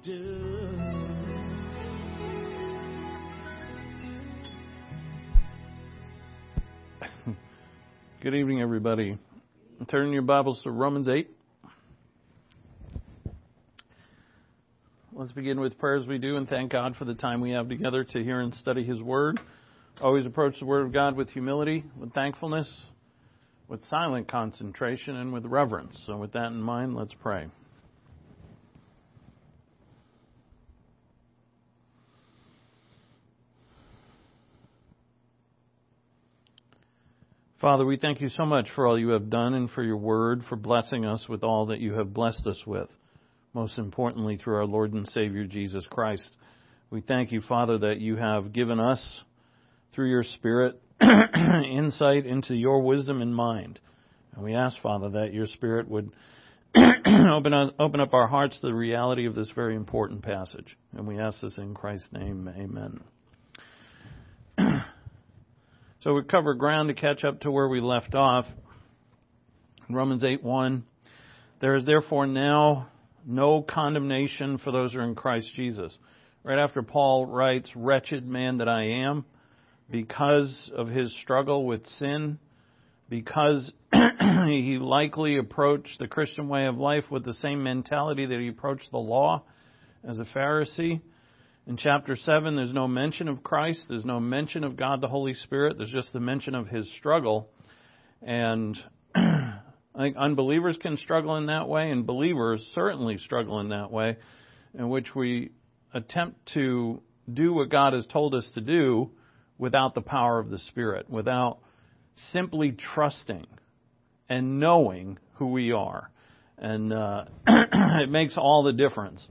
do. Good evening, everybody. Turn your Bibles to Romans 8. Let's begin with prayer as we do and thank God for the time we have together to hear and study His Word. Always approach the Word of God with humility, with thankfulness, with silent concentration, and with reverence. So with that in mind, let's pray. Father, we thank you so much for all you have done and for your word, for blessing us with all that you have blessed us with, most importantly through our Lord and Savior Jesus Christ. We thank you, Father, that you have given us, through your Spirit, insight into your wisdom and mind. And we ask, Father, that your Spirit would open up our hearts to the reality of this very important passage. And we ask this in Christ's name, amen. So we cover ground to catch up to where we left off. Romans 8:1. There is therefore now no condemnation for those who are in Christ Jesus. Right after Paul writes, "Wretched man that I am," because of his struggle with sin, because he likely approached the Christian way of life with the same mentality that he approached the law as a Pharisee. In chapter 7, there's no mention of Christ. There's no mention of God the Holy Spirit. There's just the mention of his struggle. And I think unbelievers can struggle in that way, and believers certainly struggle in that way, in which we attempt to do what God has told us to do without the power of the Spirit, without simply trusting and knowing who we are. And it makes all the difference.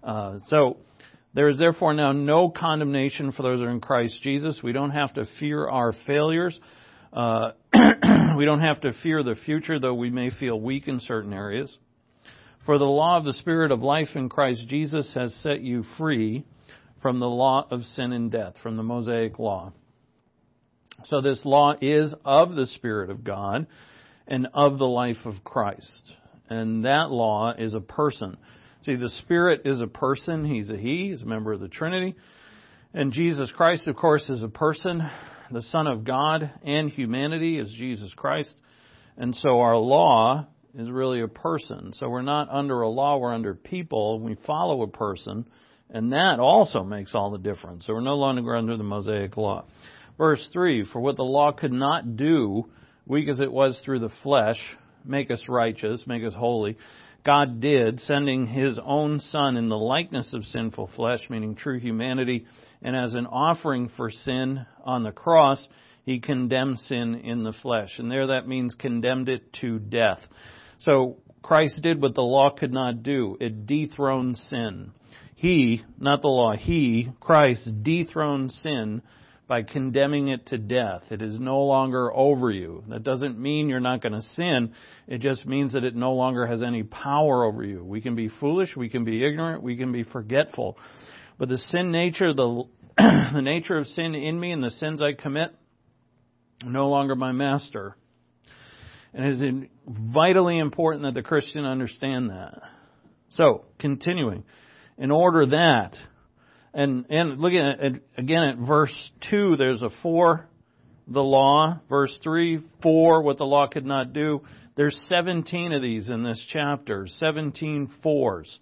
There is therefore now no condemnation for those who are in Christ Jesus. We don't have to fear our failures. We don't have to fear the future, though we may feel weak in certain areas. For the law of the Spirit of life in Christ Jesus has set you free from the law of sin and death, from the Mosaic law. So this law is of the Spirit of God and of the life of Christ. And that law is a person. See, the Spirit is a person. He's a He. He's a member of the Trinity. And Jesus Christ, of course, is a person. The Son of God and humanity is Jesus Christ. And so our law is really a person. So we're not under a law, we're under people. We follow a person. And that also makes all the difference. So we're no longer under the Mosaic law. Verse 3, for what the law could not do, weak as it was through the flesh, make us righteous, make us holy, God did, sending His own Son in the likeness of sinful flesh, meaning true humanity, and as an offering for sin on the cross, He condemned sin in the flesh. And there that means condemned it to death. So Christ did what the law could not do. It dethroned sin. He, not the law, He, Christ, dethroned sin by condemning it to death. It is no longer over you. That doesn't mean you're not going to sin. It just means that it no longer has any power over you. We can be foolish, we can be ignorant, we can be forgetful. But the sin nature, the nature of sin in me and the sins I commit, are no longer my master. And it is vitally important that the Christian understand that. So, continuing. In order that, and looking at again at verse 2, there's a for the law. Verse 3, for what the law could not do. There's 17 of these in this chapter, 17 fours.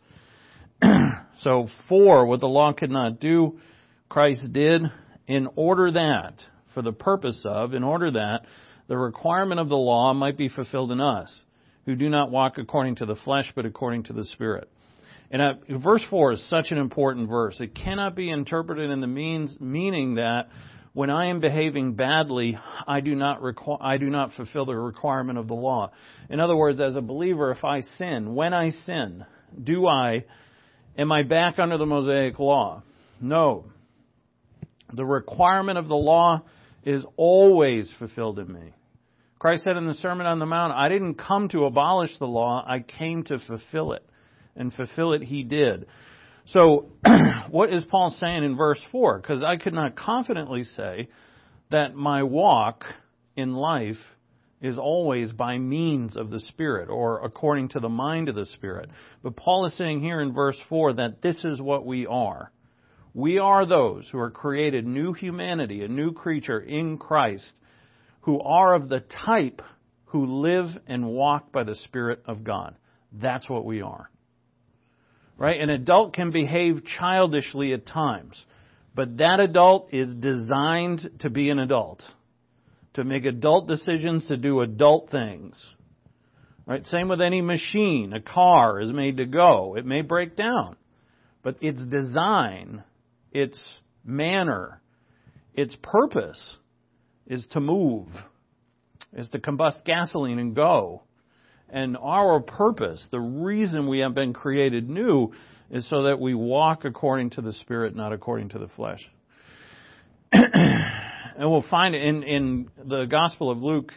So for what the law could not do, Christ did in order that, for the purpose of, in order that the requirement of the law might be fulfilled in us, who do not walk according to the flesh, but according to the Spirit. And verse 4 is such an important verse. It cannot be interpreted in the meaning that when I am behaving badly, I do not fulfill the requirement of the law. In other words, as a believer, if I sin, when I sin, am I back under the Mosaic law? No. The requirement of the law is always fulfilled in me. Christ said in the Sermon on the Mount, I didn't come to abolish the law, I came to fulfill it. And fulfill it He did. So, what is Paul saying in verse 4? Because I could not confidently say that my walk in life is always by means of the Spirit or according to the mind of the Spirit. But Paul is saying here in verse 4 that this is what we are. We are those who are created new humanity, a new creature in Christ, who are of the type who live and walk by the Spirit of God. That's what we are. Right? An adult can behave childishly at times, but that adult is designed to be an adult, to make adult decisions, to do adult things. Right? Same with any machine. A car is made to go. It may break down, but its design, its manner, its purpose is to move, is to combust gasoline and go. And our purpose, the reason we have been created new, is so that we walk according to the Spirit, not according to the flesh. And we'll find in the Gospel of Luke,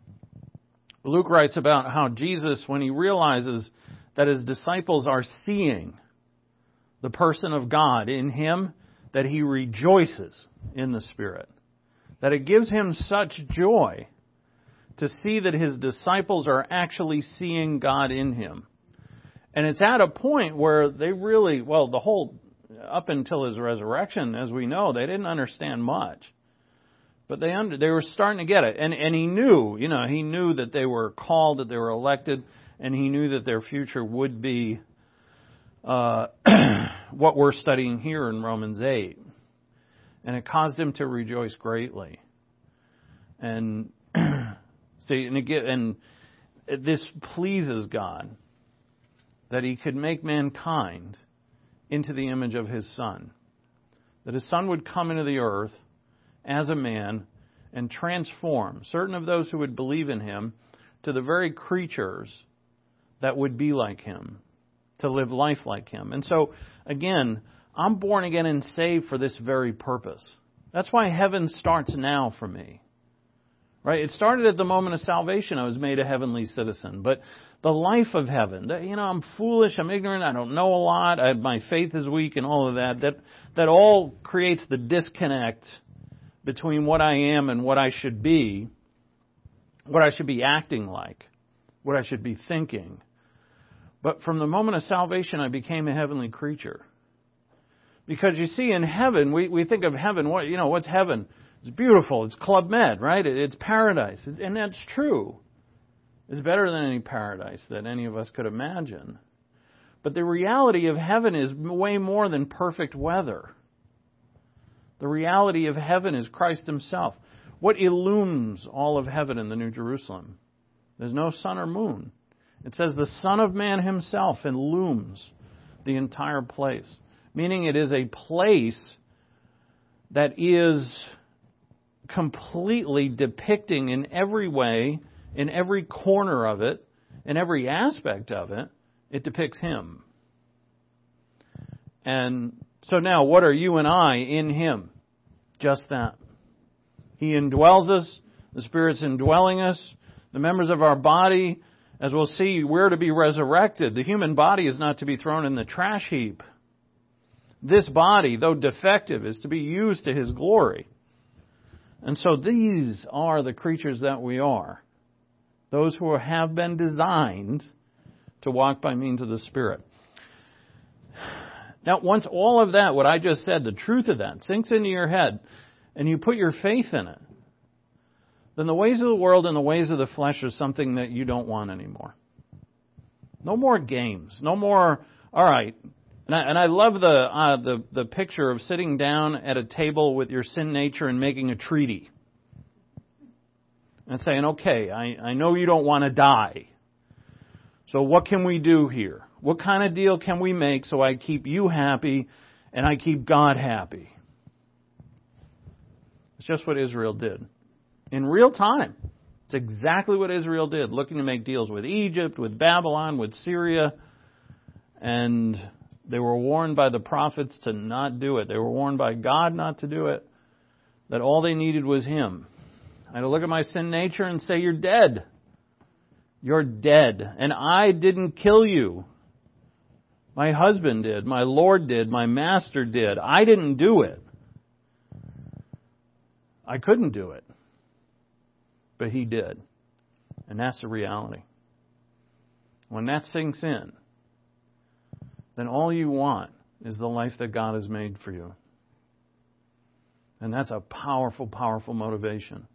Luke writes about how Jesus, when he realizes that his disciples are seeing the person of God in him, that he rejoices in the Spirit. That it gives him such joy to see that his disciples are actually seeing God in him. And it's at a point where they really, the whole, up until his resurrection, as we know, they didn't understand much. But they were starting to get it. And he knew, he knew that they were called, that they were elected, and he knew that their future would be what we're studying here in Romans 8. And it caused him to rejoice greatly. And see, and this pleases God, that he could make mankind into the image of his Son. That his Son would come into the earth as a man and transform certain of those who would believe in him to the very creatures that would be like him, to live life like him. And so, again, I'm born again and saved for this very purpose. That's why heaven starts now for me. Right? It started at the moment of salvation. I was made a heavenly citizen. But the life of heaven, I'm foolish, I'm ignorant, I don't know a lot, my faith is weak and all of that all creates the disconnect between what I am and what I should be acting like, what I should be thinking. But from the moment of salvation, I became a heavenly creature. Because you see, in heaven, we think of heaven, what's heaven? It's beautiful. It's Club Med, right? It's paradise. And that's true. It's better than any paradise that any of us could imagine. But the reality of heaven is way more than perfect weather. The reality of heaven is Christ himself. What illumes all of heaven in the New Jerusalem? There's no sun or moon. It says the Son of Man himself illumes the entire place. Meaning it is a place that is completely depicting in every way, in every corner of it, in every aspect of it, it depicts him. And so now, what are you and I in him? Just that. He indwells us. The Spirit's indwelling us. The members of our body, as we'll see, we're to be resurrected. The human body is not to be thrown in the trash heap. This body, though defective, is to be used to his glory. And so these are the creatures that we are. Those who have been designed to walk by means of the Spirit. Now, once all of that, what I just said, the truth of that, sinks into your head, and you put your faith in it, then the ways of the world and the ways of the flesh are something that you don't want anymore. No more games. No more, all right. And I love the picture of sitting down at a table with your sin nature and making a treaty. And saying, okay, I know you don't want to die. So what can we do here? What kind of deal can we make so I keep you happy and I keep God happy? It's just what Israel did. In real time. It's exactly what Israel did. Looking to make deals with Egypt, with Babylon, with Syria. And they were warned by the prophets to not do it. They were warned by God not to do it. That all they needed was him. I had to look at my sin nature and say, you're dead. You're dead. And I didn't kill you. My husband did. My Lord did. My Master did. I didn't do it. I couldn't do it. But he did. And that's the reality. When that sinks in, then all you want is the life that God has made for you. And that's a powerful, powerful motivation.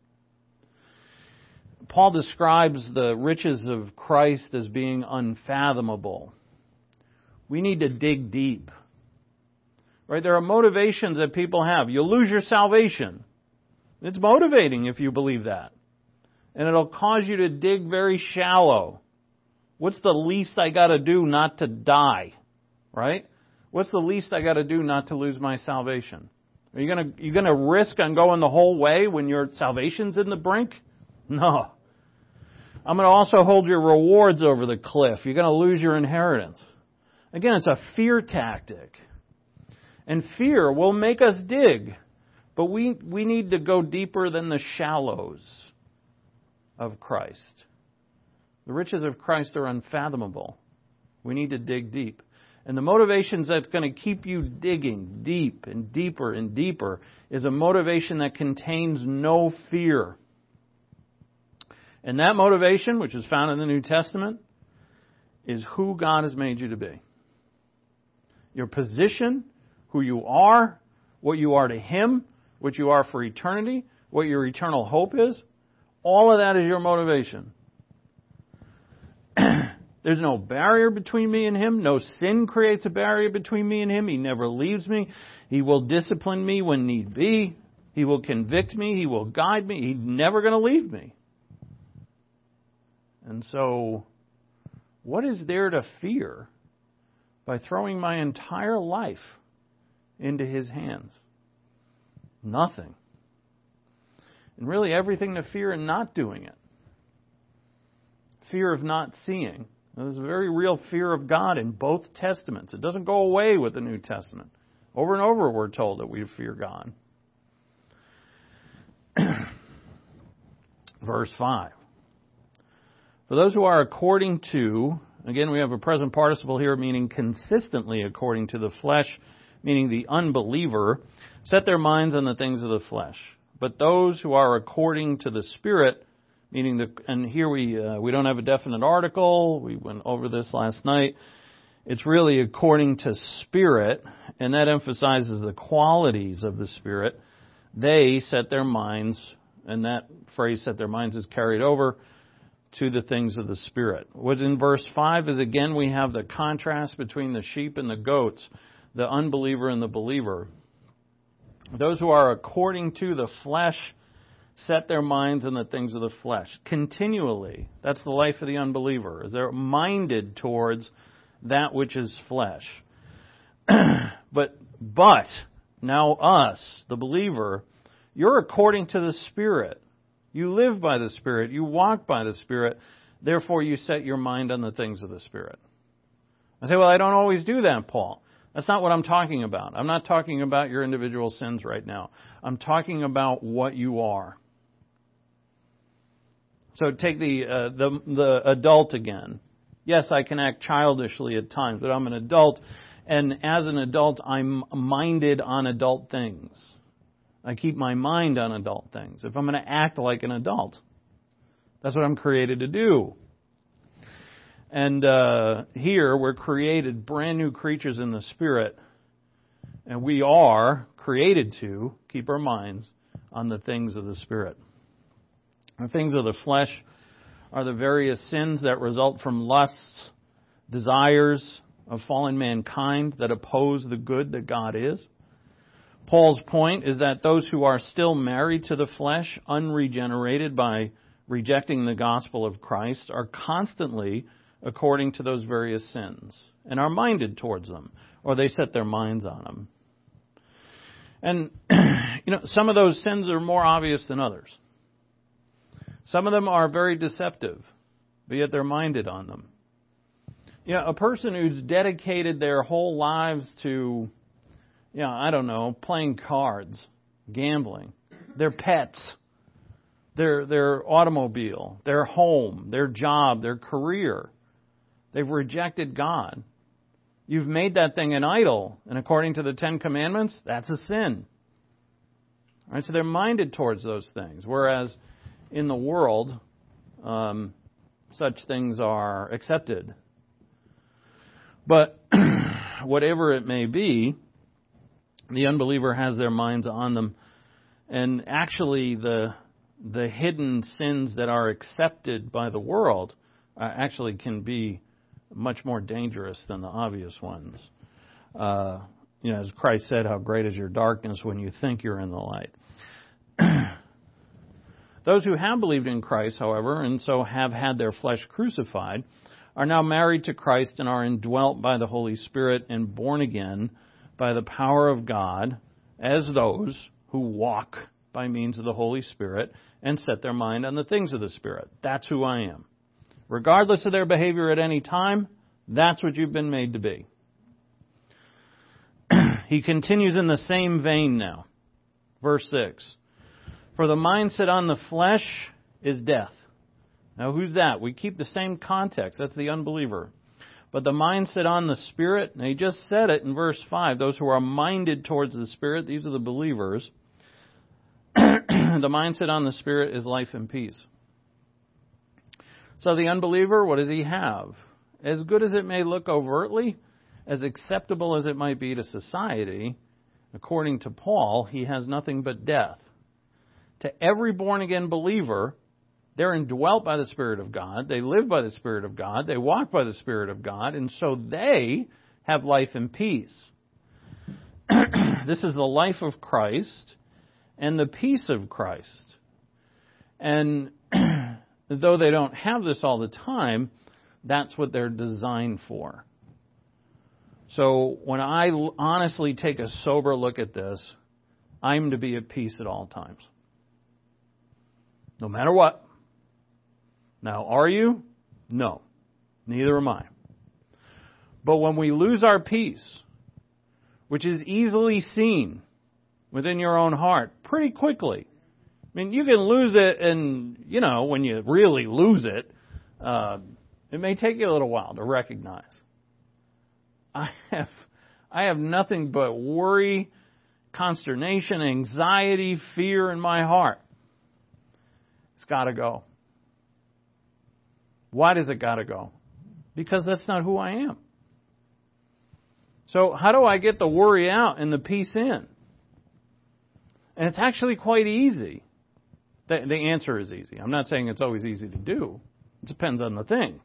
Paul describes the riches of Christ as being unfathomable. We need to dig deep. Right? There are motivations that people have. You'll lose your salvation. It's motivating if you believe that. And it'll cause you to dig very shallow. What's the least I got to do not to die? Right? What's the least I got to do not to lose my salvation? Are you going to risk on going the whole way when your salvation's in the brink? No. I'm going to also hold your rewards over the cliff. You're going to lose your inheritance. Again, it's a fear tactic. And fear will make us dig. But we need to go deeper than the shallows of Christ. The riches of Christ are unfathomable. We need to dig deep. And the motivations that's going to keep you digging deep and deeper and deeper is a motivation that contains no fear. And that motivation, which is found in the New Testament, is who God has made you to be. Your position, who you are, what you are to Him, what you are for eternity, what your eternal hope is, all of that is your motivation. There's no barrier between me and Him. No sin creates a barrier between me and Him. He never leaves me. He will discipline me when need be. He will convict me. He will guide me. He's never going to leave me. And so, what is there to fear by throwing my entire life into His hands? Nothing. And really everything to fear in not doing it. Fear of not seeing. There's a very real fear of God in both Testaments. It doesn't go away with the New Testament. Over and over we're told that we fear God. Verse 5. For those who are according to, again we have a present participle here meaning consistently according to the flesh, meaning the unbeliever, set their minds on the things of the flesh. But those who are according to the Spirit, meaning and here we don't have a definite article. We went over this last night. It's really according to Spirit, and that emphasizes the qualities of the Spirit. They set their minds, and that phrase "set their minds" is carried over to the things of the Spirit. What's in verse 5 is again we have the contrast between the sheep and the goats, the unbeliever and the believer. Those who are according to the flesh set their minds on the things of the flesh. Continually. That's the life of the unbeliever. They're minded towards that which is flesh. But now us, the believer, you're according to the Spirit. You live by the Spirit. You walk by the Spirit. Therefore, you set your mind on the things of the Spirit. I say, well, I don't always do that, Paul. That's not what I'm talking about. I'm not talking about your individual sins right now. I'm talking about what you are. So take the adult again. Yes, I can act childishly at times, but I'm an adult, and as an adult, I'm minded on adult things. I keep my mind on adult things. If I'm going to act like an adult, that's what I'm created to do. And here we're created brand new creatures in the Spirit, and we are created to keep our minds on the things of the Spirit. The things of the flesh are the various sins that result from lusts, desires of fallen mankind that oppose the good that God is. Paul's point is that those who are still married to the flesh, unregenerated by rejecting the gospel of Christ, are constantly according to those various sins and are minded towards them, or they set their minds on them. And, some of those sins are more obvious than others. Some of them are very deceptive, but yet they're minded on them. A person who's dedicated their whole lives to, playing cards, gambling, their pets, their automobile, their home, their job, their career. They've rejected God. You've made that thing an idol, and according to the Ten Commandments, that's a sin. All right, so they're minded towards those things, whereas in the world, such things are accepted. But whatever it may be, the unbeliever has their minds on them. And actually, the hidden sins that are accepted by the world actually can be much more dangerous than the obvious ones. As Christ said, how great is your darkness when you think you're in the light. Those who have believed in Christ, however, and so have had their flesh crucified, are now married to Christ and are indwelt by the Holy Spirit and born again by the power of God as those who walk by means of the Holy Spirit and set their mind on the things of the Spirit. That's who I am. Regardless of their behavior at any time, that's what you've been made to be. He continues in the same vein now. Verse 6. For the mindset on the flesh is death. Now who's that? We keep the same context. That's the unbeliever. But the mindset on the Spirit, and he just said it in verse 5, those who are minded towards the Spirit, these are the believers. The mindset on the Spirit is life and peace. So the unbeliever, what does he have? As good as it may look overtly, as acceptable as it might be to society, according to Paul, he has nothing but death. To every born-again believer, they're indwelt by the Spirit of God. They live by the Spirit of God. They walk by the Spirit of God. And so they have life and peace. This is the life of Christ and the peace of Christ. And though they don't have this all the time, that's what they're designed for. So when I honestly take a sober look at this, I'm to be at peace at all times. No matter what. Now, are you? No. Neither am I. But when we lose our peace, which is easily seen within your own heart pretty quickly. I mean, you can lose it and, when you really lose it, it may take you a little while to recognize. I have nothing but worry, consternation, anxiety, fear in my heart. It's got to go. Why does it got to go? Because that's not who I am. So how do I get the worry out and the peace in? And it's actually quite easy. The answer is easy. I'm not saying it's always easy to do. It depends on the thing.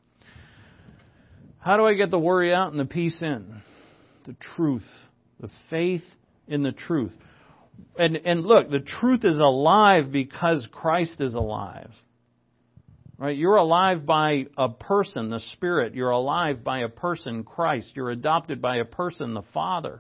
How do I get the worry out and the peace in? The truth. The faith in the truth. And look, the truth is alive because Christ is alive. Right? You're alive by a person, the Spirit. You're alive by a person, Christ. You're adopted by a person, the Father.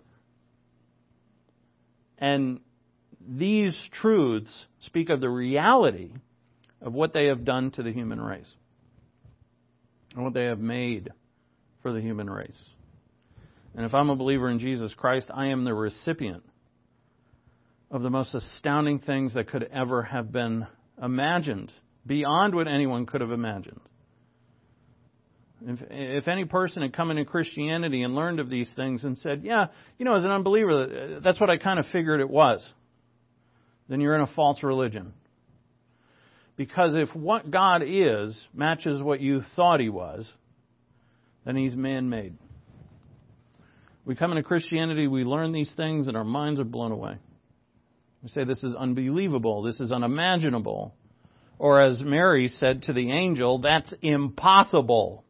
And these truths speak of the reality of what they have done to the human race and what they have made for the human race. And if I'm a believer in Jesus Christ, I am the recipient of the most astounding things that could ever have been imagined, beyond what anyone could have imagined. If any person had come into Christianity and learned of these things and said, as an unbeliever, that's what I kind of figured it was, then you're in a false religion. Because if what God is matches what you thought He was, then He's man-made. We come into Christianity, we learn these things, and our minds are blown away. We say, this is unbelievable, this is unimaginable. Or as Mary said to the angel, that's impossible.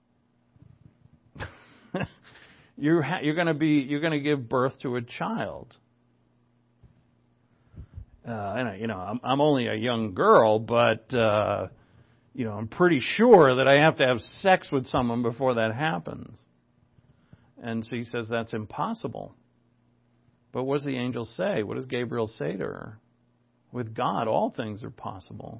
You're going to give birth to a child. I'm only a young girl, but I'm pretty sure that I have to have sex with someone before that happens. And so he says that's impossible. But what does the angel say? What does Gabriel say to her? With God, all things are possible.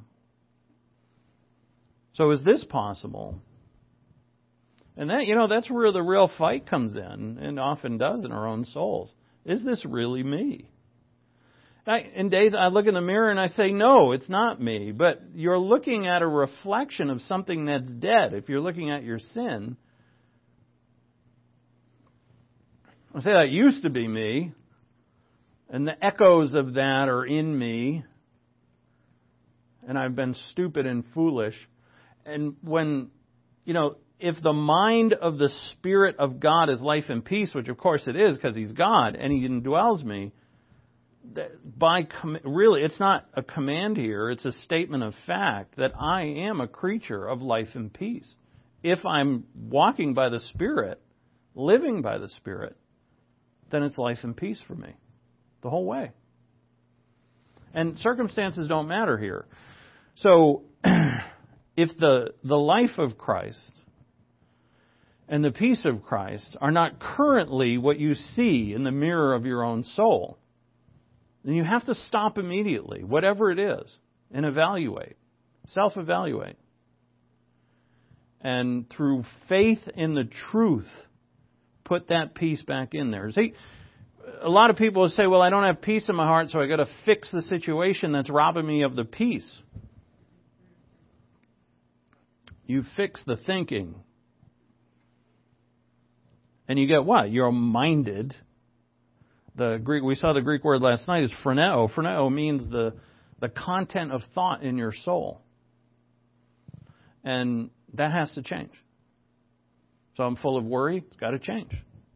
So is this possible? And that's where the real fight comes in, and often does in our own souls. Is this really me? In days I look in the mirror and I say, no, it's not me. But you're looking at a reflection of something that's dead. If you're looking at your sin, I say that used to be me, and the echoes of that are in me, and I've been stupid and foolish. And when, if the mind of the Spirit of God is life and peace, which of course it is because He's God and He indwells me, really, it's not a command here, it's a statement of fact that I am a creature of life and peace. If I'm walking by the Spirit, living by the Spirit, then it's life and peace for me the whole way. And circumstances don't matter here. So, if the life of Christ and the peace of Christ are not currently what you see in the mirror of your own soul, then you have to stop immediately, whatever it is, and evaluate, self-evaluate. And through faith in the truth, put that peace back in there. See, a lot of people will say, well, I don't have peace in my heart, so I got to fix the situation that's robbing me of the peace. You fix the thinking. And you get what? You're minded. We saw the Greek word last night is phroneo. Phroneo means the content of thought in your soul. And that has to change. So I'm full of worry. It's got to change.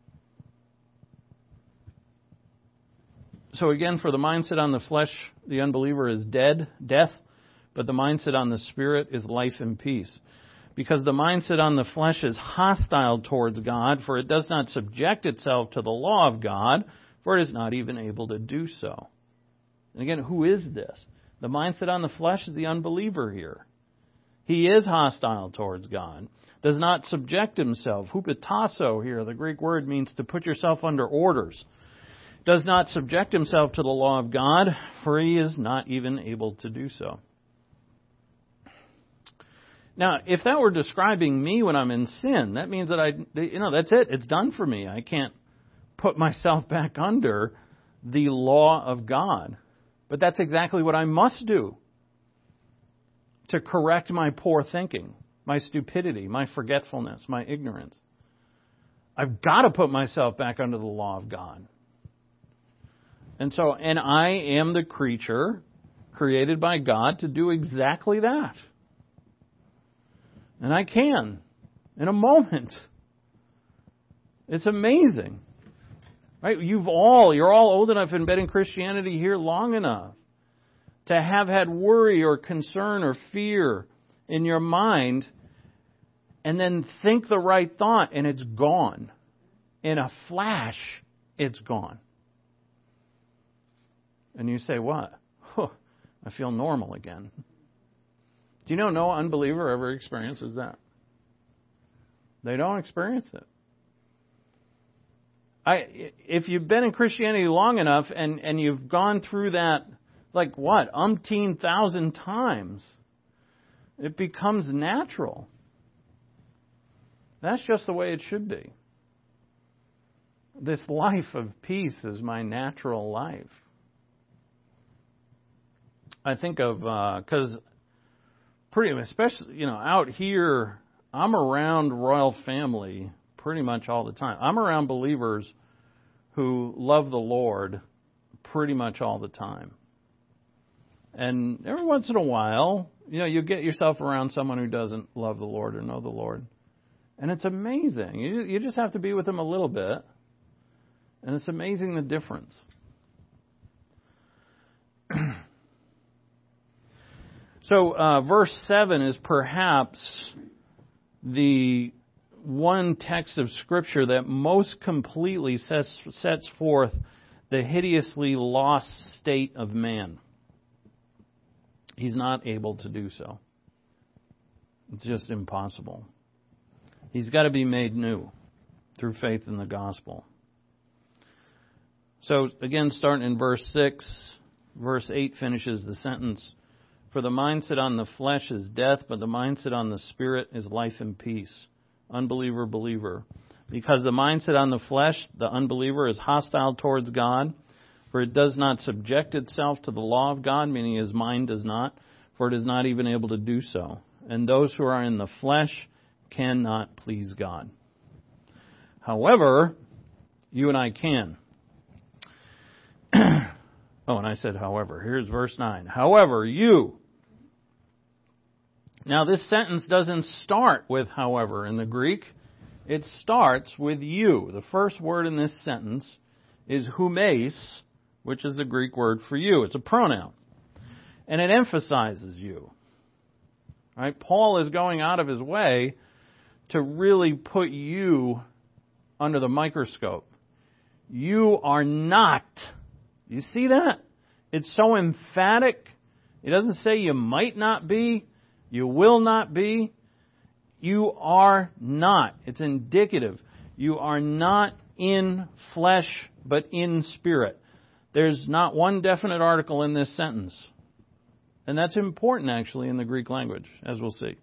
So again, for the mindset on the flesh, the unbeliever is death. But the mindset on the Spirit is life and peace. Because the mindset on the flesh is hostile towards God, for it does not subject itself to the law of God, for it is not even able to do so. And again, who is this? The mindset on the flesh is the unbeliever here. He is hostile towards God, does not subject himself. Hupatasso here, the Greek word means to put yourself under orders. Does not subject himself to the law of God, for he is not even able to do so. Now, if that were describing me when I'm in sin, that means that that's it. It's done for me. I can't put myself back under the law of God. But that's exactly what I must do to correct my poor thinking, my stupidity, my forgetfulness, my ignorance. I've got to put myself back under the law of God. And I am the creature created by God to do exactly that. And I can, in a moment. It's amazing. Right? You're all old enough and been in Christianity here long enough to have had worry or concern or fear in your mind and then think the right thought and it's gone. In a flash, it's gone. And you say, what? I feel normal again. Do you know no unbeliever ever experiences that? They don't experience it. If you've been in Christianity long enough and you've gone through that, umpteen thousand times, it becomes natural. That's just the way it should be. This life of peace is my natural life. I think of, because especially, out here, I'm around royal family pretty much all the time. I'm around believers who love the Lord pretty much all the time. And every once in a while, you get yourself around someone who doesn't love the Lord or know the Lord. And it's amazing. You just have to be with them a little bit. And it's amazing the difference. So, verse 7 is perhaps the one text of Scripture that most completely sets forth the hideously lost state of man. He's not able to do so. It's just impossible. He's got to be made new through faith in the gospel. So, again, starting in verse 6, verse 8 finishes the sentence. For the mindset on the flesh is death, but the mindset on the Spirit is life and peace. Unbeliever, believer. Because the mindset on the flesh, the unbeliever, is hostile towards God, for it does not subject itself to the law of God, meaning his mind does not, for it is not even able to do so. And those who are in the flesh cannot please God. However, you and I can. Oh, and I said however. Here's verse 9. However, you, Now, this sentence doesn't start with, however, in the Greek. It starts with you. The first word in this sentence is humes, which is the Greek word for you. It's a pronoun. And it emphasizes you. Right? Paul is going out of his way to really put you under the microscope. You are not. You see that? It's so emphatic. It doesn't say you might not be, you will not be. You are not. It's indicative. You are not in flesh, but in spirit. There's not one definite article in this sentence. And that's important, actually, in the Greek language, as we'll see.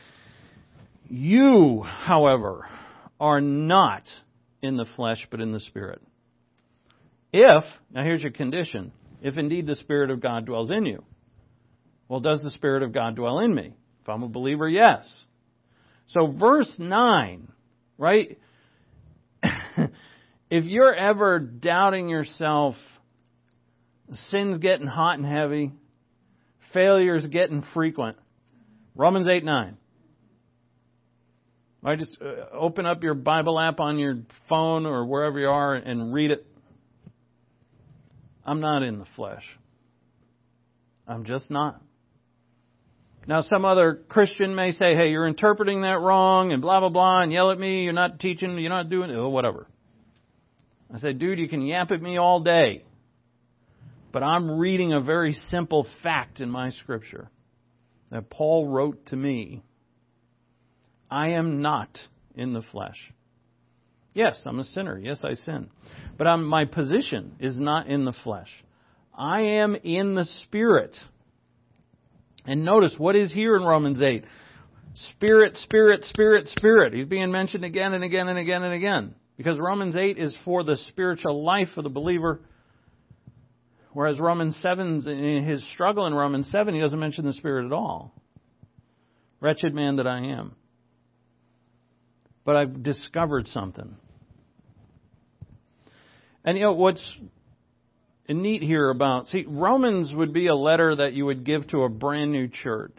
You, however, are not in the flesh, but in the Spirit. If, now here's your condition, if indeed the Spirit of God dwells in you. Well, does the Spirit of God dwell in me? If I'm a believer, yes. So verse 9, right? If you're ever doubting yourself, sin's getting hot and heavy, failure's getting frequent, Romans 8:9. Right, just open up your Bible app on your phone or wherever you are and read it. I'm not in the flesh. I'm just not. Now, some other Christian may say, hey, you're interpreting that wrong and blah, blah, blah, and yell at me. You're not teaching, you're not doing it, or whatever. I say, dude, you can yap at me all day. But I'm reading a very simple fact in my Scripture that Paul wrote to me. I am not in the flesh. Yes, I'm a sinner. Yes, I sin. But my position is not in the flesh. I am in the Spirit. And notice what is here in Romans 8. Spirit, Spirit, Spirit, Spirit. He's being mentioned again and again and again and again. Because Romans 8 is for the spiritual life of the believer. Whereas Romans 7, in his struggle in Romans 7, he doesn't mention the Spirit at all. Wretched man that I am. But I've discovered something. And you know, what's neat here about, see, Romans would be a letter that you would give to a brand new church.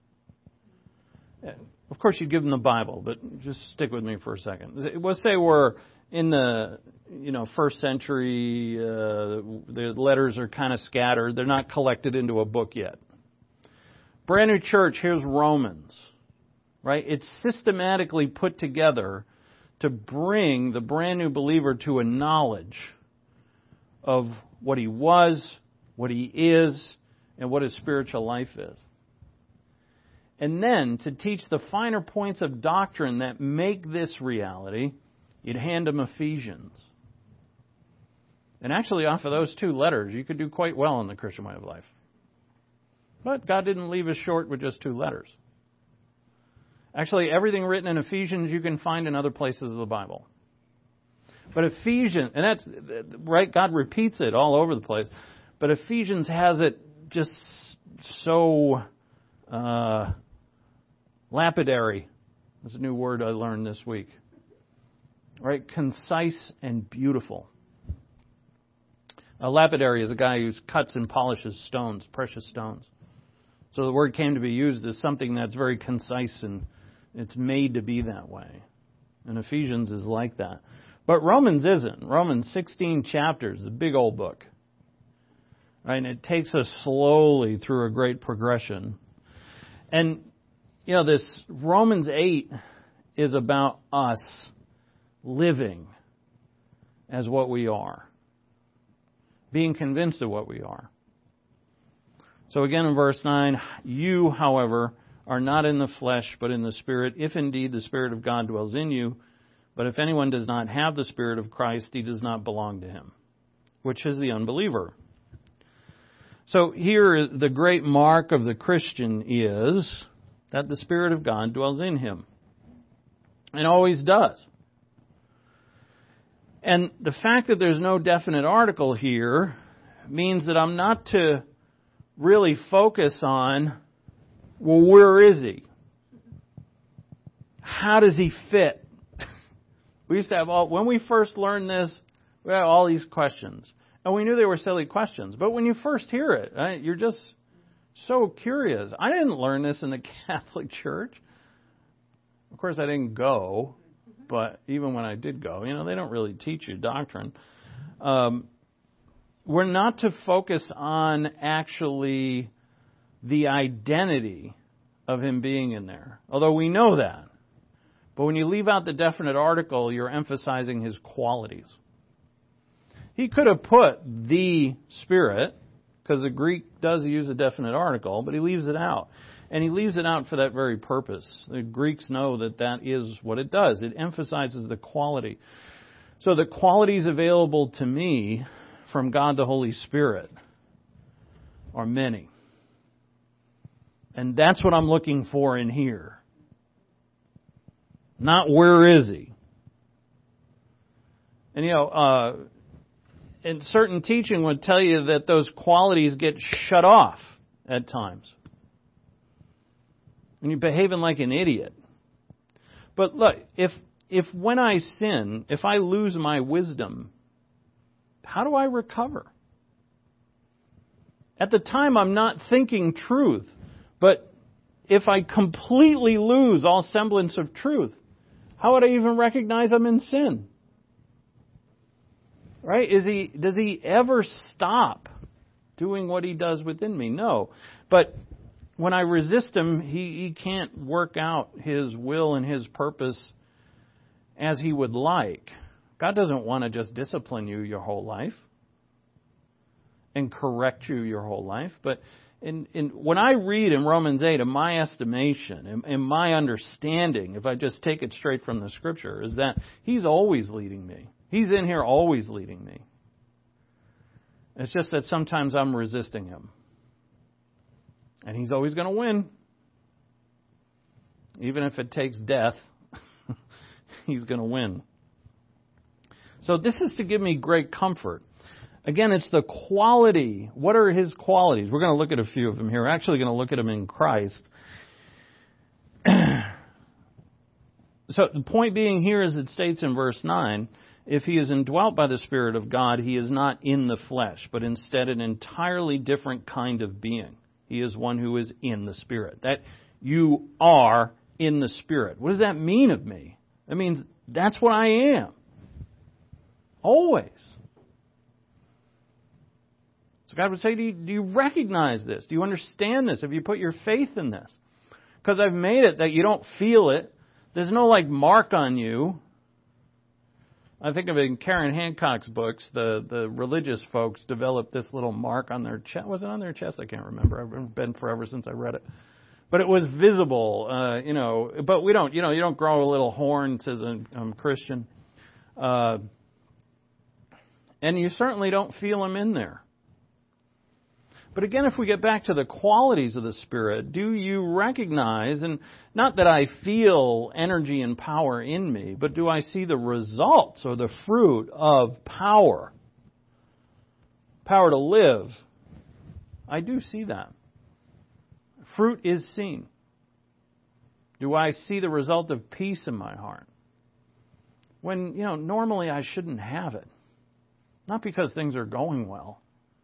Of course, you'd give them the Bible, but just stick with me for a second. Let's say we're in the first century. The letters are kind of scattered; they're not collected into a book yet. Brand new church. Here's Romans, right? It's systematically put together to bring the brand new believer to a knowledge of what he was, what he is, and what his spiritual life is. And then, to teach the finer points of doctrine that make this reality, you'd hand them Ephesians. And actually, off of those two letters, you could do quite well in the Christian way of life. But God didn't leave us short with just two letters. Actually, everything written in Ephesians you can find in other places of the Bible. But Ephesians, and that's right, God repeats it all over the place. But Ephesians has it just so lapidary. That's a new word I learned this week. Right? Concise and beautiful. A lapidary is a guy who cuts and polishes stones, precious stones. So the word came to be used as something that's very concise and it's made to be that way. And Ephesians is like that. But Romans isn't. Romans 16 chapters, a big old book. Right? And it takes us slowly through a great progression. And, this Romans 8 is about us living as what we are. Being convinced of what we are. So again in verse 9, you, however, are not in the flesh, but in the Spirit, if indeed the Spirit of God dwells in you. But if anyone does not have the Spirit of Christ, he does not belong to him, which is the unbeliever. So here, the great mark of the Christian is that the Spirit of God dwells in him. And always does. And the fact that there's no definite article here means that I'm not to really focus on, well, where is he? How does he fit? We used to have when we first learned this, we had all these questions. And we knew they were silly questions. But when you first hear it, right, you're just so curious. I didn't learn this in the Catholic Church. Of course, I didn't go, but even when I did go, they don't really teach you doctrine. We're not to focus on actually the identity of him being in there, although we know that. But when you leave out the definite article, you're emphasizing his qualities. He could have put the Spirit, because the Greek does use a definite article, but he leaves it out. And he leaves it out for that very purpose. The Greeks know that that is what it does. It emphasizes the quality. So the qualities available to me from God the Holy Spirit are many. And that's what I'm looking for in here. Not where is he? And and certain teaching would tell you that those qualities get shut off at times. And you're behaving like an idiot. But look, if when I sin, if I lose my wisdom, how do I recover? At the time, I'm not thinking truth. But if I completely lose all semblance of truth, how would I even recognize I'm in sin? Right? Does he ever stop doing what he does within me? No. But when I resist him, he can't work out his will and his purpose as he would like. God doesn't want to just discipline you your whole life and correct you your whole life. But when I read in Romans 8, in my estimation, in my understanding, if I just take it straight from the Scripture, is that he's always leading me. He's in here always leading me. It's just that sometimes I'm resisting him. And he's always going to win. Even if it takes death, he's going to win. So this is to give me great comfort. Again, it's the quality. What are his qualities? We're going to look at a few of them here. We're actually going to look at them in Christ. So the point being here, as it states in verse 9, if he is indwelt by the Spirit of God, he is not in the flesh, but instead an entirely different kind of being. He is one who is in the Spirit. That you are in the Spirit. What does that mean of me? That means that's what I am. Always. So God would say, do you recognize this? Do you understand this? Have you put your faith in this? Because I've made it that you don't feel it. There's no mark on you. I think of it in Karen Hancock's books, the religious folks developed this little mark on their chest. Was it on their chest? I can't remember. I've been forever since I read it. But it was visible, but we don't, you don't grow a little horn, says I'm Christian. And you certainly don't feel them in there. But again, if we get back to the qualities of the Spirit, do you recognize, and not that I feel energy and power in me, but do I see the results or the fruit of power? Power to live. I do see that. Fruit is seen. Do I see the result of peace in my heart? When, normally I shouldn't have it. Not because things are going well.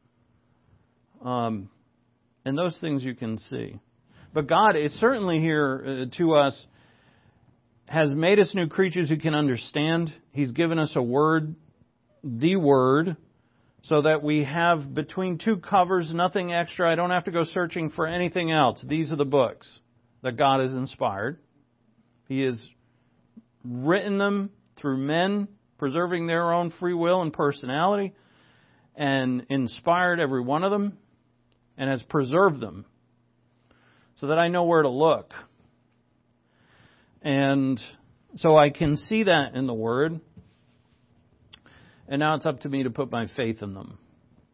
And those things you can see. But God is certainly here to us, has made us new creatures who can understand. He's given us a word, the Word, so that we have between two covers, nothing extra. I don't have to go searching for anything else. These are the books that God has inspired. He has written them through men, preserving their own free will and personality, and inspired every one of them, and has preserved them so that I know where to look. And so I can see that in the Word. And now it's up to me to put my faith in them.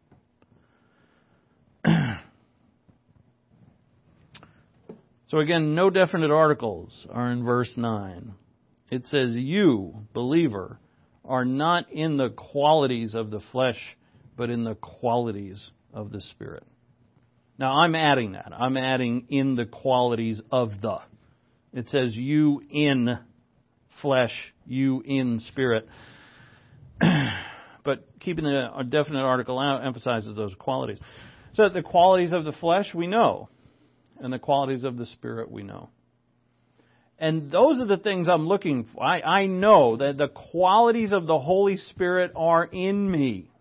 So again, no definite articles are in verse 9. It says, you, believer, are not in the qualities of the flesh, but in the qualities of the Spirit. Now, I'm adding that. I'm adding in the qualities of the. It says you in flesh, you in spirit. But keeping a definite article out emphasizes those qualities. So the qualities of the flesh we know, and the qualities of the Spirit we know. And those are the things I'm looking for. I know that the qualities of the Holy Spirit are in me.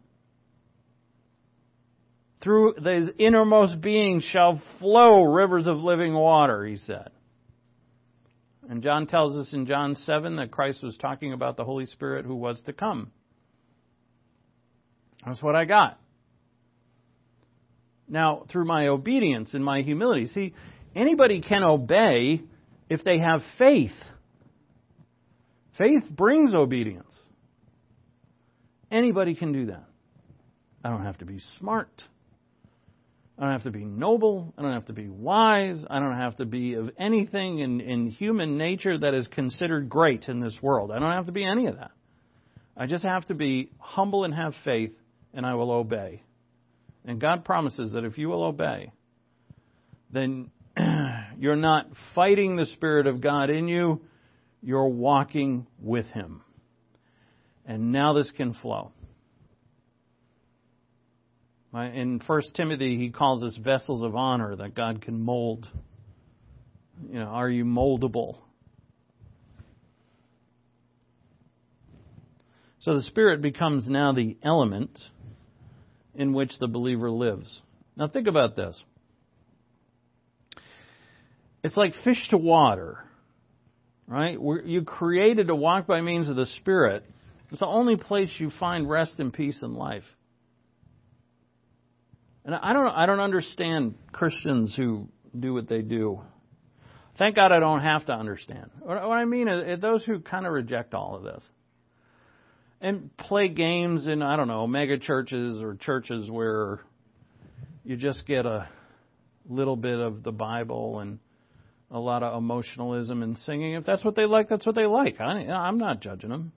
Through his innermost being shall flow rivers of living water, he said. And John tells us in John 7 that Christ was talking about the Holy Spirit who was to come. That's what I got. Now, through my obedience and my humility. See, anybody can obey if they have faith. Faith brings obedience. Anybody can do that. I don't have to be smart. I don't have to be noble. I don't have to be wise. I don't have to be of anything in human nature that is considered great in this world. I don't have to be any of that. I just have to be humble and have faith, and I will obey. And God promises that if you will obey, then you're not fighting the Spirit of God in you. You're walking with Him. And now this can flow. In 1 Timothy, he calls us vessels of honor that God can mold. Are you moldable? So the Spirit becomes now the element in which the believer lives. Now think about this. It's like fish to water, right? You created to walk by means of the Spirit. It's the only place you find rest and peace in life. And I don't understand Christians who do what they do. Thank God I don't have to understand. What I mean is those who kind of reject all of this and play games in, mega churches or churches where you just get a little bit of the Bible and a lot of emotionalism and singing. If that's what they like, that's what they like. I'm not judging them.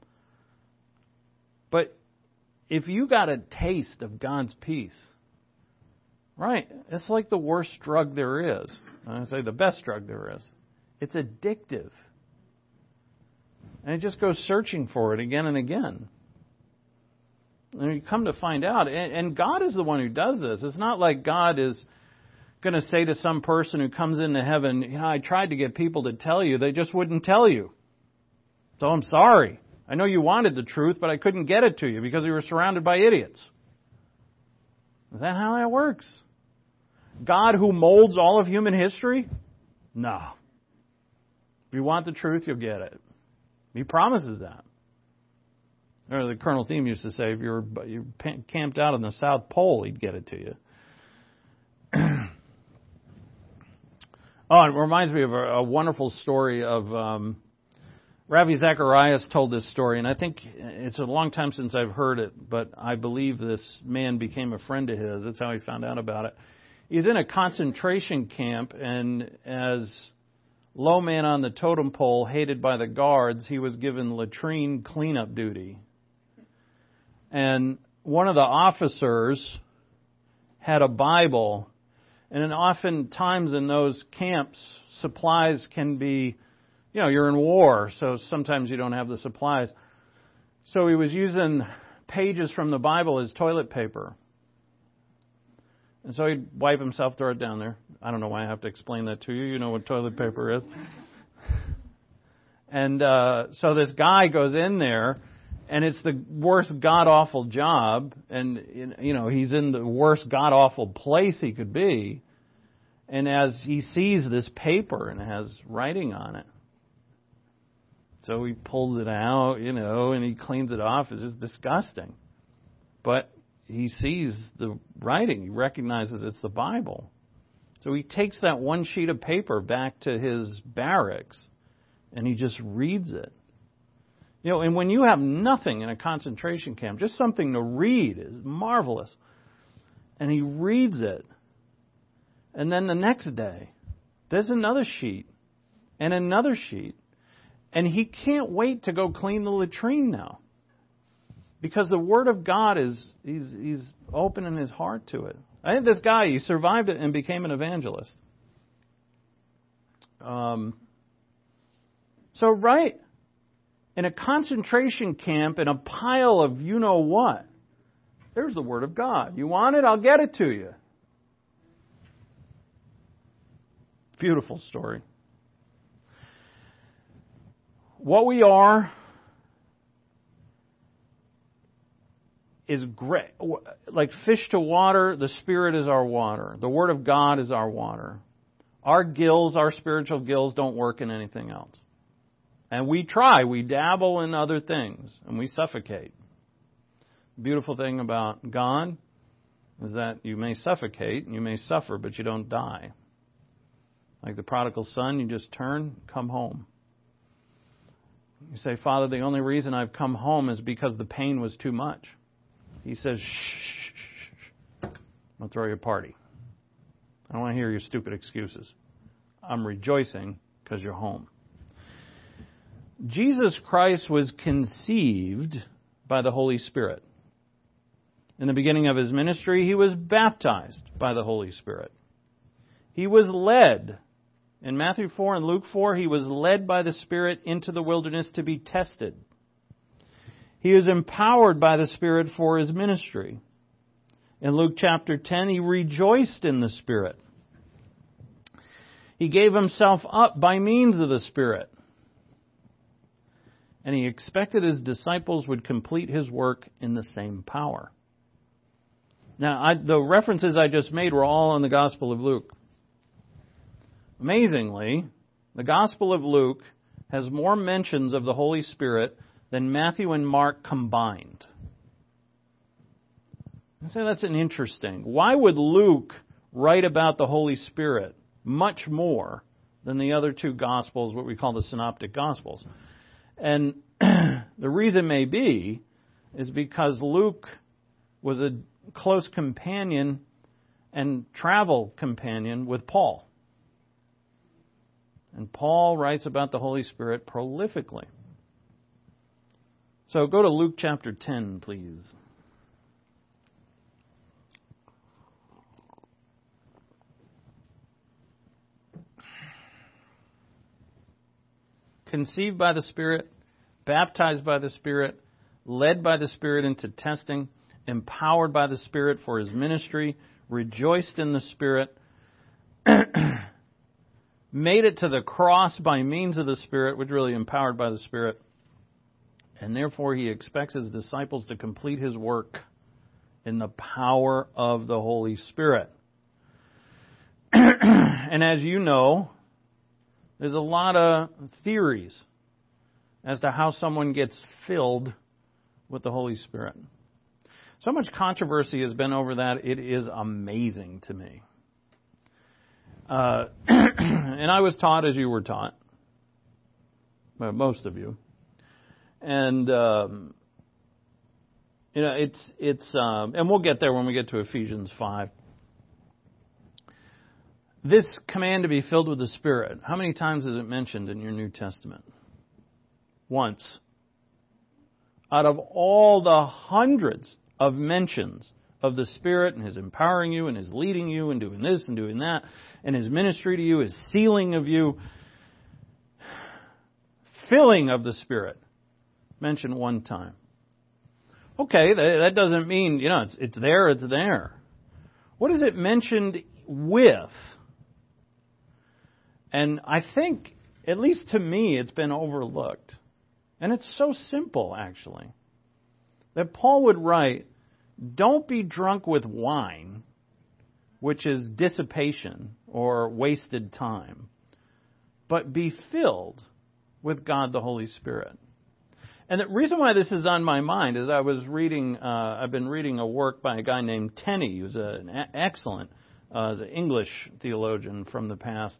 But if you got a taste of God's peace, right, it's like the worst drug there is. I say the best drug there is. It's addictive. And it just goes searching for it again and again. And you come to find out, and God is the one who does this. It's not like God is going to say to some person who comes into heaven, I tried to get people to tell you, they just wouldn't tell you. So I'm sorry. I know you wanted the truth, but I couldn't get it to you because you were surrounded by idiots. Is that how that works? God who molds all of human history? No. If you want the truth, you'll get it. He promises that. Or the Colonel Thiem used to say, if you're camped out on the South Pole, he'd get it to you. It reminds me of a wonderful story of Ravi Zacharias told this story, and I think it's a long time since I've heard it, but I believe this man became a friend of his. That's how he found out about it. He's in a concentration camp, and as low man on the totem pole, hated by the guards, he was given latrine cleanup duty. And one of the officers had a Bible, and then oftentimes in those camps, supplies can be, you're in war, so sometimes you don't have the supplies. So he was using pages from the Bible as toilet paper. And so he'd wipe himself, throw it down there. I don't know why I have to explain that to you. You know what toilet paper is. And so this guy goes in there, and it's the worst god-awful job. And, he's in the worst god-awful place he could be. And as he sees this paper, and it has writing on it, so he pulls it out, and he cleans it off. It's just disgusting. But he sees the writing. He recognizes it's the Bible. So he takes that one sheet of paper back to his barracks, and he just reads it. And when you have nothing in a concentration camp, just something to read is marvelous. And he reads it. And then the next day, there's another sheet and another sheet. And he can't wait to go clean the latrine now. Because the Word of God he's opening his heart to it. I think this guy, he survived it and became an evangelist. So right in a concentration camp in a pile of you-know-what, There's the Word of God. You want it? I'll get it to you. Beautiful story. What we are is great. Like fish to water, the Spirit is our water. The Word of God is our water. Our gills, our spiritual gills, don't work in anything else. And we try. We dabble in other things, and we suffocate. The beautiful thing about God is that you may suffocate, and you may suffer, but you don't die. Like the prodigal son, you just turn, come home. You say, Father, the only reason I've come home is because the pain was too much. He says, shh, I'll throw you a party. I don't want to hear your stupid excuses. I'm rejoicing because you're home. Jesus Christ was conceived by the Holy Spirit. In the beginning of His ministry, He was baptized by the Holy Spirit. He was led. In Matthew 4 and Luke 4, He was led by the Spirit into the wilderness to be tested. He was empowered by the Spirit for His ministry. In Luke chapter 10, He rejoiced in the Spirit. He gave Himself up by means of the Spirit. And He expected His disciples would complete His work in the same power. Now, the references I just made were all in the Gospel of Luke. Amazingly, the Gospel of Luke has more mentions of the Holy Spirit than Matthew and Mark combined. I say that's an interesting. Why would Luke write about the Holy Spirit much more than the other two Gospels, what we call the Synoptic Gospels? And the reason may be is because Luke was a close companion and travel companion with Paul. And Paul writes about the Holy Spirit prolifically. So go to Luke chapter 10, please. Conceived by the Spirit, baptized by the Spirit, led by the Spirit into testing, empowered by the Spirit for His ministry, rejoiced in the Spirit, made it to the cross by means of the Spirit, which really empowered by the Spirit, and therefore He expects His disciples to complete His work in the power of the Holy Spirit. And as you know, there's a lot of theories as to how someone gets filled with the Holy Spirit. So much controversy has been over that, it is amazing to me. And I was taught as you were taught. Well, most of you. And, and we'll get there when we get to Ephesians 5. This command to be filled with the Spirit, how many times is it mentioned in your New Testament? Once. Out of all the hundreds of mentions of the Spirit and His empowering you and His leading you and doing this and doing that and His ministry to you, His sealing of you, filling of the Spirit, mentioned one time. Okay, that doesn't mean, it's there, it's there. What is it mentioned with? And I think, at least to me, it's been overlooked. And it's so simple, actually, that Paul would write, don't be drunk with wine, which is dissipation or wasted time, but be filled with God the Holy Spirit. And the reason why this is on my mind is I've been reading a work by a guy named Tenney, who's an excellent as an English theologian from the past.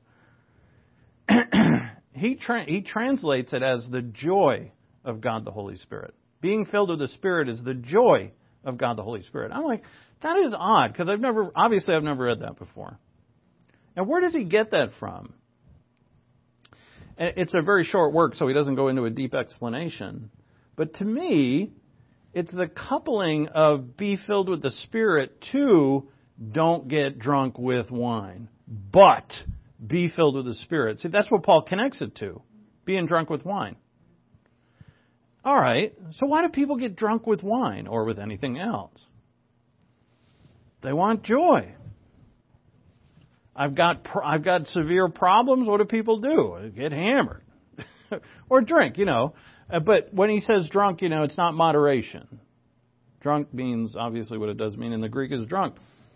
He translates it as the joy of God the Holy Spirit. Being filled with the Spirit is the joy of God the Holy Spirit. I'm like, that is odd, because I've never read that before. And where does he get that from? It's a very short work, so he doesn't go into a deep explanation. But to me, it's the coupling of be filled with the Spirit to don't get drunk with wine, but be filled with the Spirit. See, that's what Paul connects it to, being drunk with wine. All right, so why do people get drunk with wine or with anything else? They want joy. I've got severe problems. What do people do? Get hammered. Or drink, But when he says drunk, it's not moderation. Drunk means, obviously what it does mean in the Greek is drunk.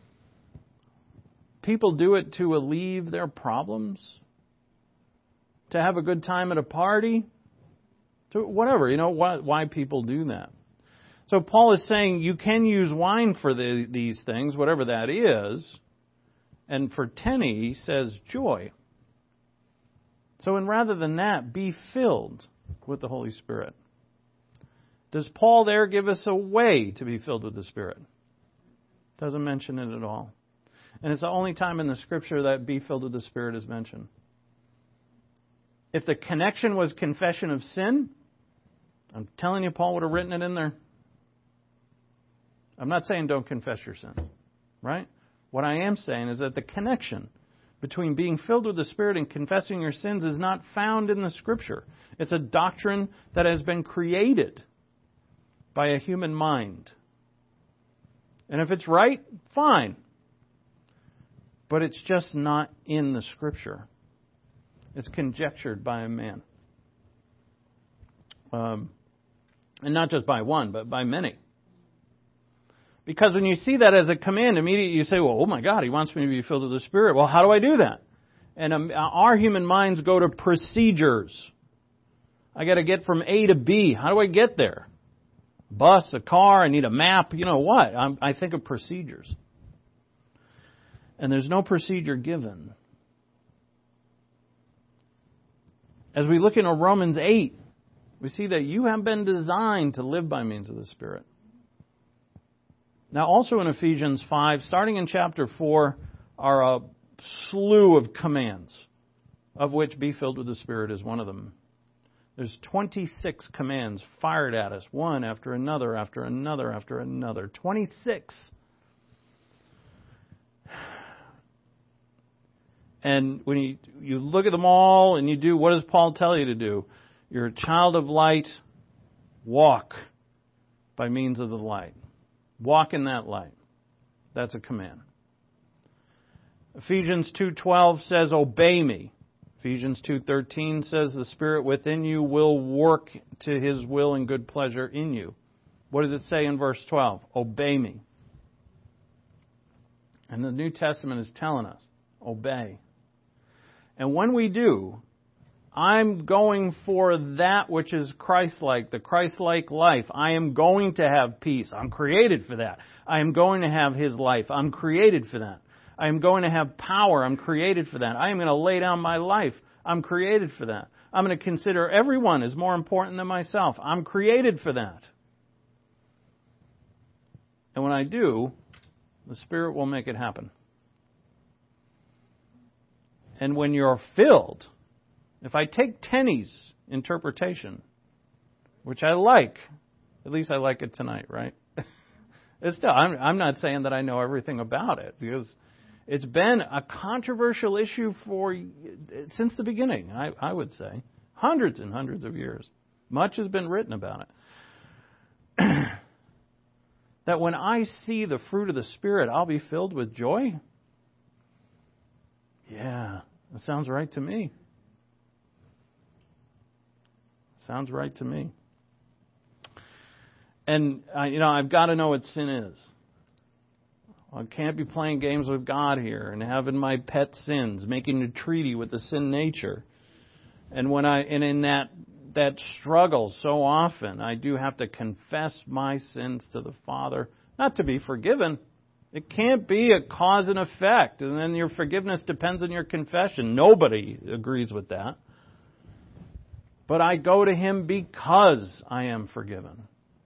People do it to alleviate their problems, to have a good time at a party, to whatever, why people do that. So Paul is saying you can use wine for these things, whatever that is. And for Teni, he says joy. So, and rather than that, be filled with the Holy Spirit. Does Paul there give us a way to be filled with the Spirit? Doesn't mention it at all. And it's the only time in the Scripture that be filled with the Spirit is mentioned. If the connection was confession of sin, I'm telling you, Paul would have written it in there. I'm not saying don't confess your sin, right? What I am saying is that the connection between being filled with the Spirit and confessing your sins is not found in the Scripture. It's a doctrine that has been created by a human mind. And if it's right, fine. But it's just not in the Scripture. It's conjectured by a man. And not just by one, but by many. Because when you see that as a command, immediately you say, well, oh my God, he wants me to be filled with the Spirit. Well, how do I do that? And our human minds go to procedures. I got to get from A to B. How do I get there? Bus, a car, I need a map. You know what? I think of procedures. And there's no procedure given. As we look into Romans 8, we see that you have been designed to live by means of the Spirit. Now, also in Ephesians 5, starting in chapter 4, are a slew of commands, of which be filled with the Spirit is one of them. There's 26 commands fired at us, one after another, after another, after another. 26. And when you look at them all and you do, what does Paul tell you to do? You're a child of light. Walk by means of the light. Walk in that light. That's a command. Ephesians 2:12 says, obey me. Ephesians 2:13 says, the Spirit within you will work to His will and good pleasure in you. What does it say in verse 12? Obey me. And the New Testament is telling us, obey. And when we do, I'm going for that which is Christ-like, the Christ-like life. I am going to have peace. I'm created for that. I am going to have His life. I'm created for that. I am going to have power. I'm created for that. I am going to lay down my life. I'm created for that. I'm going to consider everyone as more important than myself. I'm created for that. And when I do, the Spirit will make it happen. And when you're filled, if I take Teni's interpretation, which I like, at least I like it tonight, right? It's still, I'm not saying that I know everything about it, because it's been a controversial issue since the beginning, I would say. Hundreds and hundreds of years. Much has been written about it. That when I see the fruit of the Spirit, I'll be filled with joy? Yeah, that sounds right to me. Sounds right to me. And, I've got to know what sin is. I can't be playing games with God here and having my pet sins, making a treaty with the sin nature. And in that struggle so often, I do have to confess my sins to the Father, not to be forgiven. It can't be a cause and effect, and then your forgiveness depends on your confession. Nobody agrees with that. But I go to Him because I am forgiven.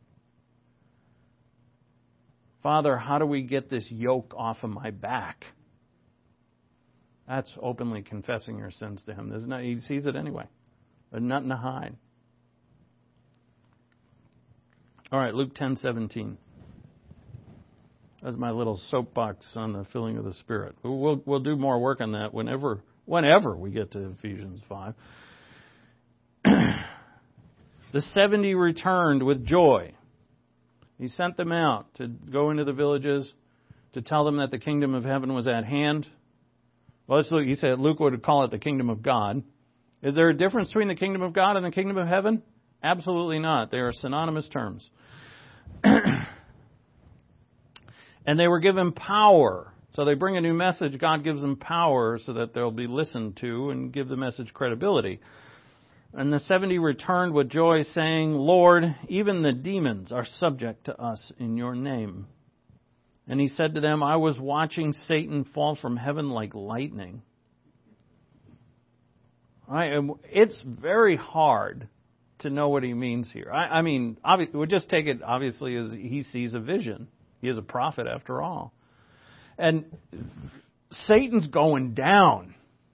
Father, how do we get this yoke off of my back? That's openly confessing your sins to Him. He sees it anyway. There's nothing to hide. All right, Luke 10:17. That's my little soapbox on the filling of the Spirit. We'll do more work on that whenever we get to Ephesians 5. The 70 returned with joy. He sent them out to go into the villages, to tell them that the kingdom of heaven was at hand. Well, let's look. He said Luke would call it the kingdom of God. Is there a difference between the kingdom of God and the kingdom of heaven? Absolutely not. They are synonymous terms. And they were given power. So they bring a new message. God gives them power so that they'll be listened to and give the message credibility. And the 70 returned with joy, saying, Lord, even the demons are subject to us in your name. And he said to them, I was watching Satan fall from heaven like lightning. It's very hard to know what he means here. I mean, we'll just take it obviously as he sees a vision. He is a prophet after all. And Satan's going down.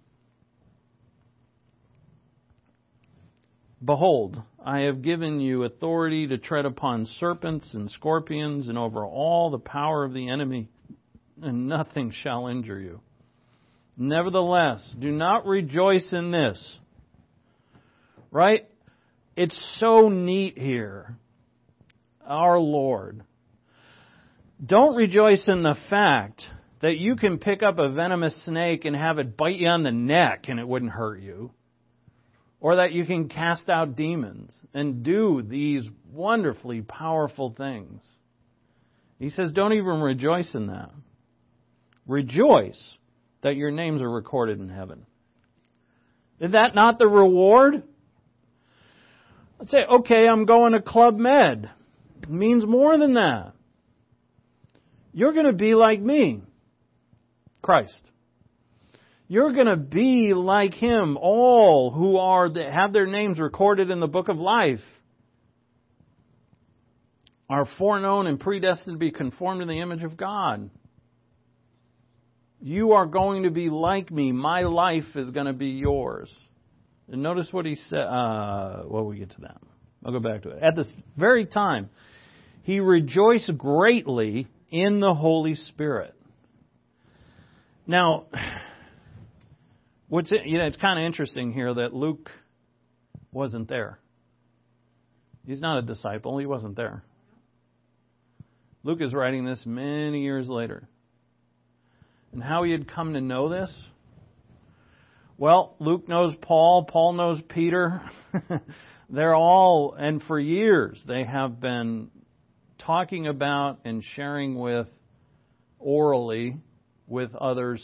Behold, I have given you authority to tread upon serpents and scorpions and over all the power of the enemy, and nothing shall injure you. Nevertheless, do not rejoice in this. Right? It's so neat here. Our Lord. Don't rejoice in the fact that you can pick up a venomous snake and have it bite you on the neck and it wouldn't hurt you. Or that you can cast out demons and do these wonderfully powerful things. He says, don't even rejoice in that. Rejoice that your names are recorded in heaven. Is that not the reward? Let's say, okay, I'm going to Club Med. It means more than that. You're going to be like me, Christ. You're going to be like Him, all who have their names recorded in the book of life, are foreknown and predestined to be conformed to the image of God. You are going to be like me. My life is going to be yours. And notice what he said. Well, we get to that. I'll go back to it. At this very time, he rejoiced greatly in the Holy Spirit. Now, it's kind of interesting here that Luke wasn't there. He's not a disciple. He wasn't there. Luke is writing this many years later. And how he had come to know this? Well, Luke knows Paul. Paul knows Peter. They're all, and for years, they have been talking about and sharing orally with others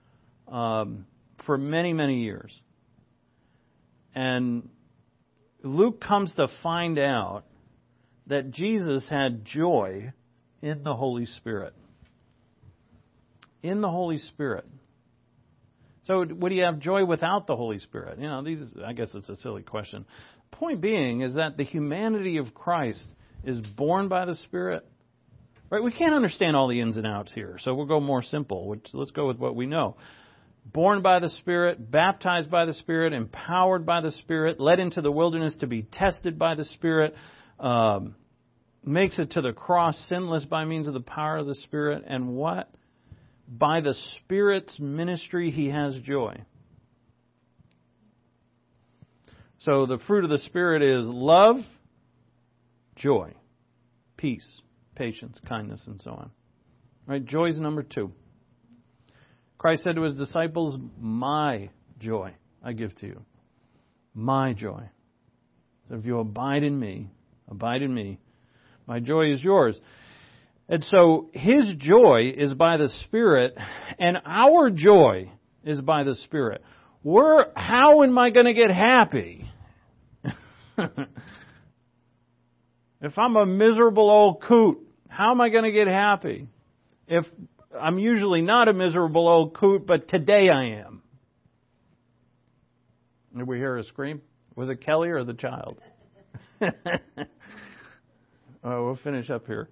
for many, many years. And Luke comes to find out that Jesus had joy in the Holy Spirit. In the Holy Spirit. So would he have joy without the Holy Spirit? I guess it's a silly question. Point being is that the humanity of Christ is born by the Spirit. Right? We can't understand all the ins and outs here, so we'll go more simple. Let's go with what we know. Born by the Spirit, baptized by the Spirit, empowered by the Spirit, led into the wilderness to be tested by the Spirit, makes it to the cross sinless by means of the power of the Spirit, and what? By the Spirit's ministry, he has joy. So the fruit of the Spirit is love, joy, peace, patience, kindness, and so on. Right? Joy is number 2. Christ said to his disciples, my joy I give to you. My joy. So if you abide in me, my joy is yours. And so his joy is by the Spirit, and our joy is by the Spirit. How am I going to get happy? If I'm a miserable old coot, how am I going to get happy? If I'm usually not a miserable old coot, but today I am. Did we hear a scream? Was it Kelly or the child? We'll finish up here.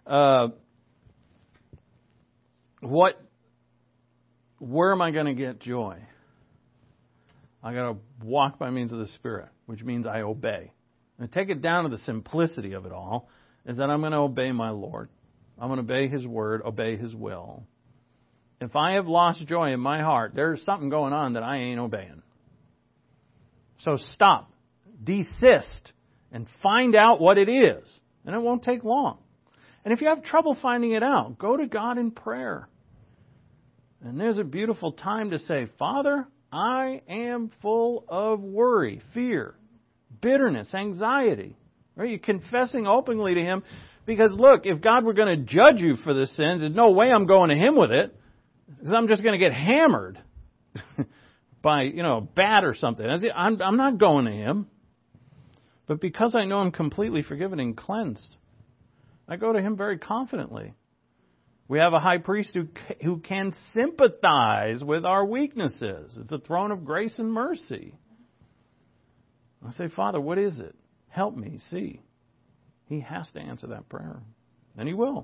Where am I going to get joy? I got to walk by means of the Spirit, which means I obey. And take it down to the simplicity of it all, is that I'm going to obey my Lord. I'm going to obey His Word, obey His will. If I have lost joy in my heart, there's something going on that I ain't obeying. So stop, desist, and find out what it is. And it won't take long. And if you have trouble finding it out, go to God in prayer. And there's a beautiful time to say, Father, I am full of worry, fear, bitterness, anxiety. Right? You're confessing openly to Him. Because look, if God were going to judge you for the sins, there's no way I'm going to Him with it. Because I'm just going to get hammered by, a bat or something. I'm not going to Him. But because I know I'm completely forgiven and cleansed, I go to Him very confidently. We have a high priest who can sympathize with our weaknesses. It's the throne of grace and mercy. I say, Father, what is it? Help me see. He has to answer that prayer. And He will.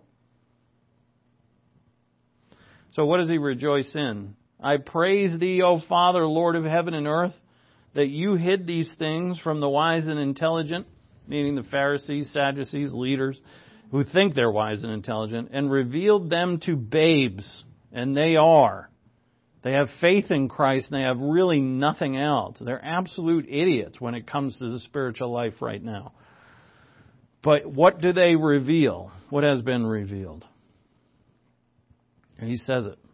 So what does He rejoice in? I praise Thee, O Father, Lord of heaven and earth, that You hid these things from the wise and intelligent, meaning the Pharisees, Sadducees, leaders, who think they're wise and intelligent, and revealed them to babes. And they are. They have faith in Christ, and they have really nothing else. They're absolute idiots when it comes to the spiritual life right now. But what do they reveal? What has been revealed? And He says it.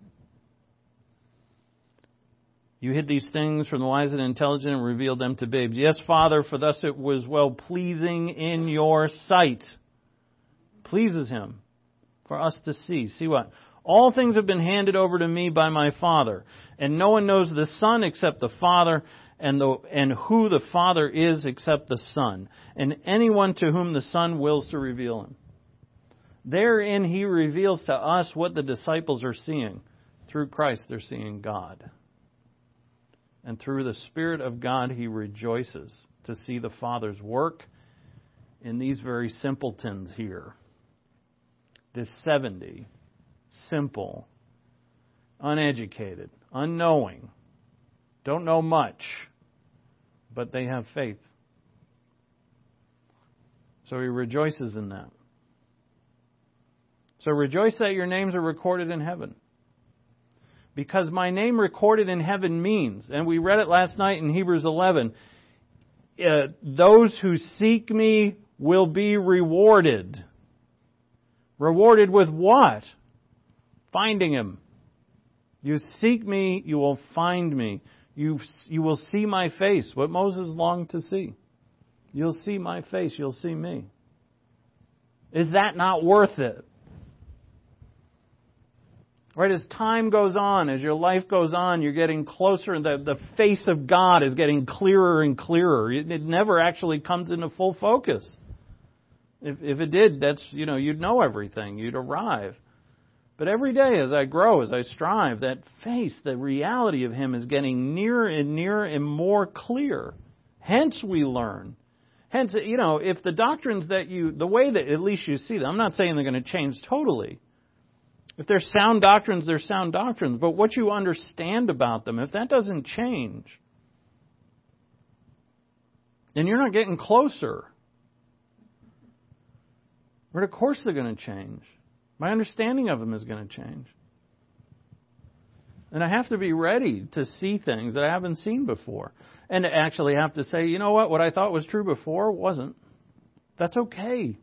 You hid these things from the wise and intelligent and revealed them to babes. Yes, Father, for thus it was well-pleasing in Your sight. Pleases Him for us to see. See what? All things have been handed over to Me by My Father, and no one knows the Son except the Father, and who the Father is except the Son, and anyone to whom the Son wills to reveal Him. Therein He reveals to us what the disciples are seeing. Through Christ they're seeing God. And through the Spirit of God He rejoices to see the Father's work in these very simpletons here. This 70, simple, uneducated, unknowing, don't know much, but they have faith. So He rejoices in that. So rejoice that your names are recorded in heaven. Because my name recorded in heaven means, and we read it last night in Hebrews 11, those who seek Me will be rewarded. Rewarded with what? Finding Him. You seek Me, you will find Me. You will see My face, what Moses longed to see. You'll see My face, you'll see Me. Is that not worth it? Right, as time goes on, as your life goes on, you're getting closer, and the face of God is getting clearer and clearer. It never actually comes into full focus. If it did, that's, you'd know everything. You'd arrive. But every day as I grow, as I strive, that face, the reality of Him is getting nearer and more clear. Hence we learn. Hence, if the doctrines the way that at least you see them, I'm not saying they're going to change totally. If they're sound doctrines, they're sound doctrines. But what you understand about them, if that doesn't change, then you're not getting closer. But of course they're going to change. My understanding of them is going to change. And I have to be ready to see things that I haven't seen before. And to actually have to say, you know what I thought was true before wasn't. That's okay.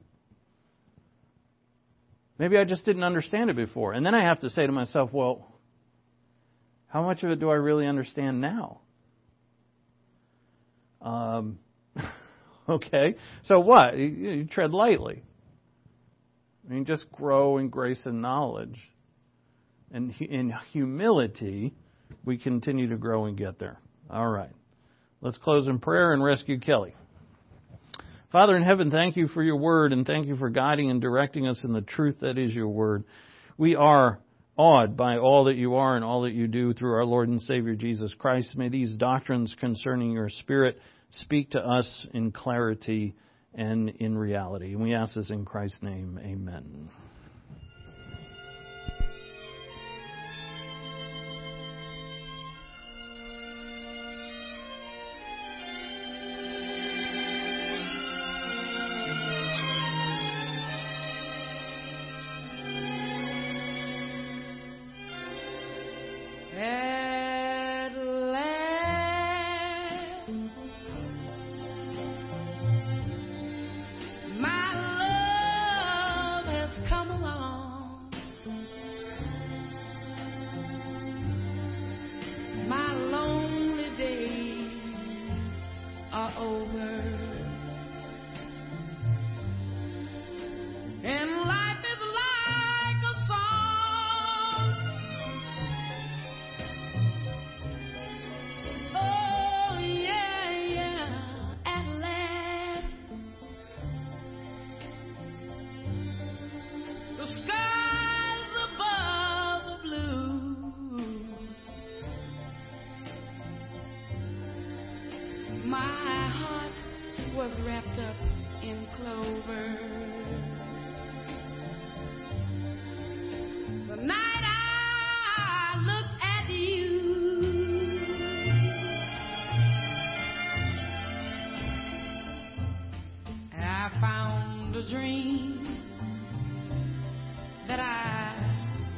Maybe I just didn't understand it before. And then I have to say to myself, well, how much of it do I really understand now? Okay. So what? You tread lightly. Just grow in grace and knowledge. And in humility, we continue to grow and get there. All right. Let's close in prayer and rescue Kelly. Father in heaven, thank You for Your word, and thank You for guiding and directing us in the truth that is Your word. We are awed by all that You are and all that You do through our Lord and Savior Jesus Christ. May these doctrines concerning Your Spirit speak to us in clarity and in reality. And we ask this in Christ's name. Amen. My love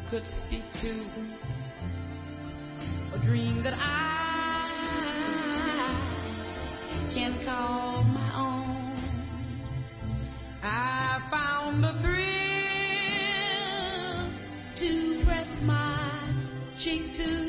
could speak to, a dream that I can call my own. I found a thrill to press my cheek to